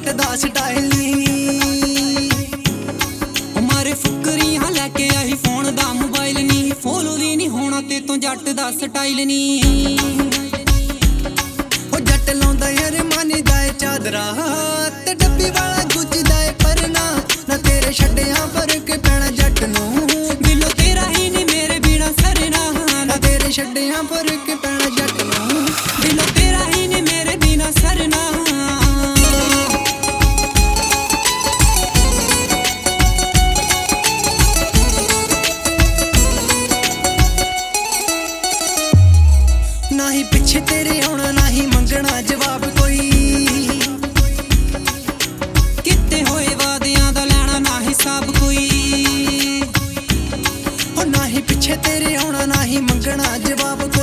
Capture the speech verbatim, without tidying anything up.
दा स्टाइल नी मारे फुकरियां लैके आई फोन दा मोबाइल नी फॉलो दी नहीं होना ते तू जट दा स्टाइल नी ओ जट लाउंदा यार मानी दा चादरा ते डब्बी वाला गुजदा है परना ना तेरे छड्डियां फर्क पैना जट नू दिलों तेरा ही नहीं मेरे बिना सरना ना तेरे छड्डियां फर्क पैना जट नू दिलों तेरा ही नहीं मेरे बिना सरना ना ही पिछे तेरे आना ना ही मंगना जवाब कोई किते होए वादियां दा लेना ना हिसाब कोई ओ ना ही पिछे तेरे आना ना ही मंगना जवाब कोई